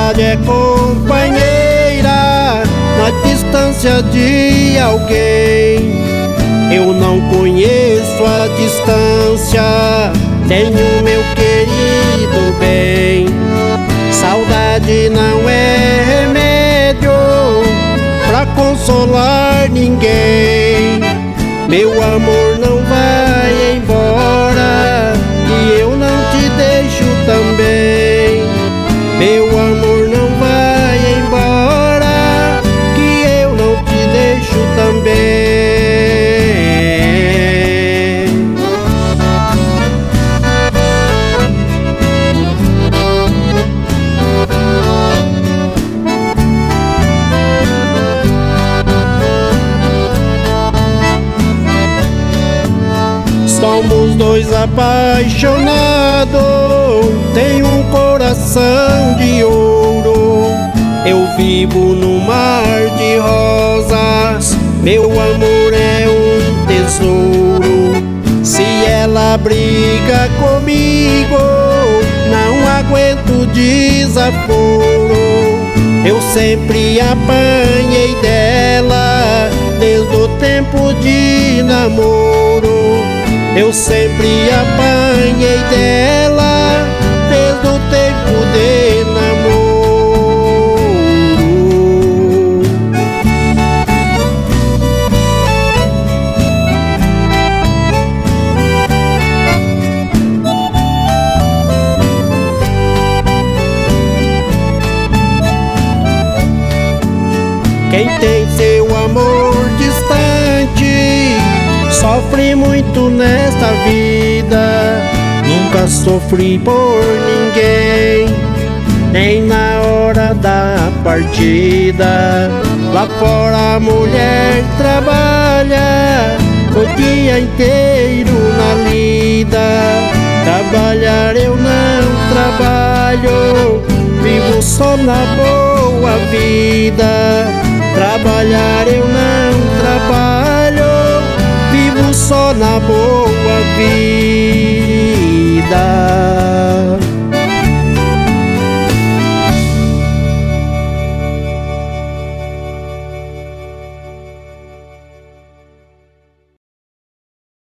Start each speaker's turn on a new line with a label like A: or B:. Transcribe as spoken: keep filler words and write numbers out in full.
A: Saudade é companheira na distância de alguém. Eu não conheço a distância, tenho meu querido bem. Saudade não é remédio pra consolar ninguém. Meu amor não vai embora e eu não te deixo também. Meu amor não vai embora que eu não te deixo também. Somos dois apaixonados, tenho um coração de ouro. Eu vivo no mar de rosas, meu amor é um tesouro. Se ela briga comigo, não aguento desaforo. Eu sempre apanhei dela, desde o tempo de namoro. Eu sempre apanhei dela, desde o tempo de namoro. Quem tem seu amor distante sofre muito nesta vida. Nunca sofri por ninguém, nem na hora da partida. Lá fora a mulher trabalha o dia inteiro na lida. Trabalhar eu não trabalho, vivo só na boa vida. Trabalhar eu não trabalho, vivo só na boa vida.